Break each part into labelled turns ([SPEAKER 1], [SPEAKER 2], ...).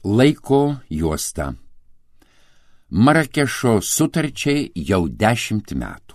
[SPEAKER 1] Laiko juosta. Marakešo sutarčiai jau 10 metų.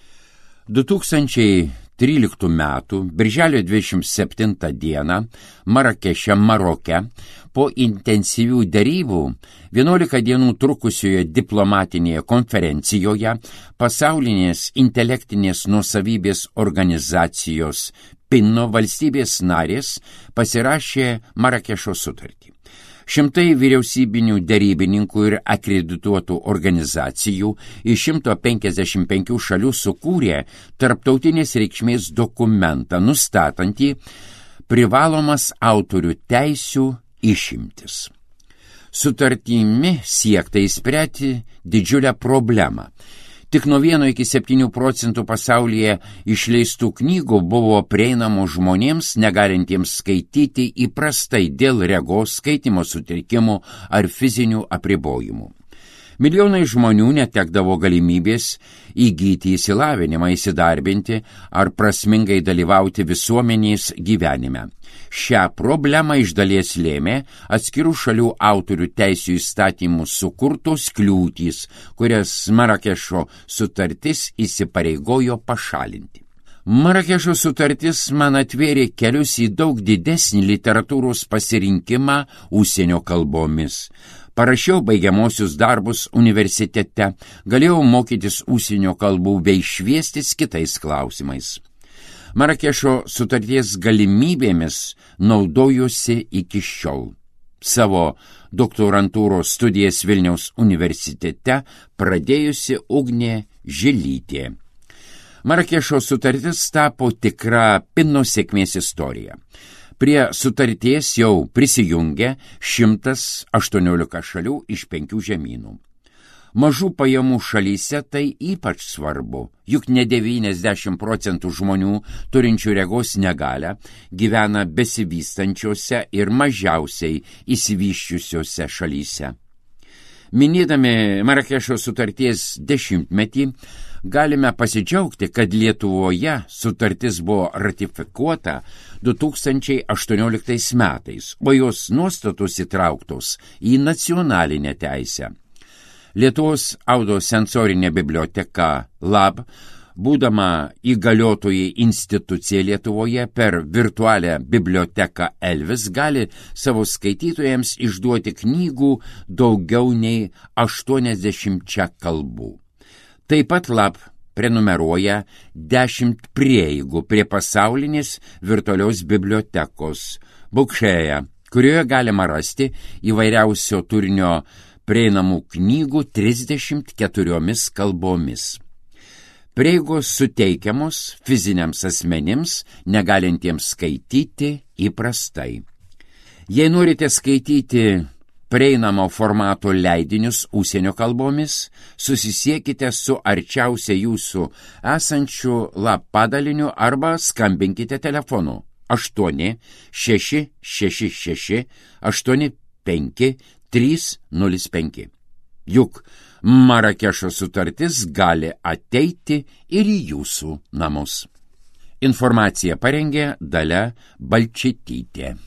[SPEAKER 1] 2013 metų birželio 27 dieną Marakeše, Maroke, po intensyvių derybų 11 dienų trukusioje diplomatinėje konferencijoje pasaulinės intelektinės nuosavybės organizacijos PINO valstybės narės pasirašė Marakešo sutartį. Šimtai vyriausybinių derybininkų ir akredituotų organizacijų iš 155 šalių sukūrė tarptautinės reikšmės dokumentą, nustatantį privalomas autorių teisių išimtis. Sutartimi siekta išspręsti didžiulę problemą. Tik nuo 1 iki 7% pasaulyje išleistų knygų buvo prieinamų žmonėms negalintiems skaityti įprastai dėl regos, skaitymo sutrikimų ar fizinių apribojimų. Milijonai žmonių netekdavo galimybės įgyti išsilavinimą, įsidarbinti ar prasmingai dalyvauti visuomenės gyvenime. Šią problemą iš dalies lėmė atskirų šalių autorių teisių įstatymų sukurtos kliūtys, kurias Marakešo sutartis įsipareigojo pašalinti. Marakešo sutartis man atvėrė kelius į daug didesnį literatūros pasirinkimą užsienio kalbomis. Parašiau baigiamosius darbus universitete, galėjau mokytis užsienio kalbų bei šviestis kitais klausimais. Marakešo sutarties galimybėmis naudojuosi iki šiol. Savo doktorantūros studijas Vilniaus universitete pradėjusi Ugnė Žilytė. Marakešo sutartis tapo tikra PINO sėkmės istorija. Prie sutarties jau prisijungė 118 šalių iš 5 žemynų. Mažų pajamų šalyse tai ypač svarbu, juk ne 90% žmonių turinčių regos negalią gyvena besivystančiose ir mažiausiai išsivysčiusiose šalyse. Minėdami Marakešo sutarties 10-metį, galime pasidžiaugti, kad Lietuvoje sutartis buvo ratifikuota 2018 metais, o jos nuostatos įtrauktos į nacionalinę teisę. Lietuvos audiosensorinė biblioteka LAB, būdama įgaliotoji institucija Lietuvoje per virtualią biblioteką Elvis, gali savo skaitytojams išduoti knygų daugiau nei 80 kalbų. Taip pat LAB prenumeruoja 10 prieigų prie pasaulinės virtualios bibliotekos Bookshare, kurioje galima rasti įvairiausio turinio prieinamų knygų 34 kalbomis. Prieigos suteikiamos fiziniams asmenims, negalintiems skaityti įprastai. Jei norite skaityti prieinamo formato leidinius užsienio kalbomis, susisiekite su arčiausia jūsų esančiu LAB padaliniu arba skambinkite telefonu 8 666 85 305. Juk Marakešo sutartis gali ateiti ir į jūsų namus. Informaciją parengė Dalia Balčytytė.